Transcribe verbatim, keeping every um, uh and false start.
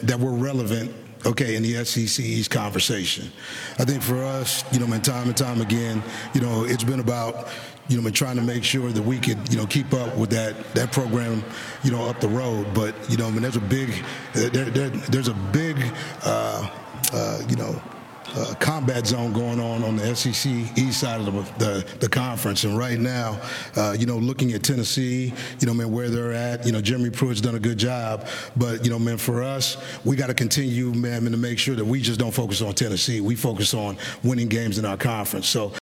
that we're relevant, okay, in the S E C East conversation. I think for us, you know, man, time and time again, you know, it's been about, you know, man, trying to make sure that we could, you know, keep up with that that program, you know, up the road. But, you know, I mean, there's a big, there, there, there's a big, uh, uh, you know, Uh, combat zone going on on the S E C East side of the, the, the conference. And right now, uh, you know, looking at Tennessee, you know, man, where they're at, you know, Jeremy Pruitt's done a good job. But, you know, man, for us, we got to continue, man, to make sure that we just don't focus on Tennessee. We focus on winning games in our conference. So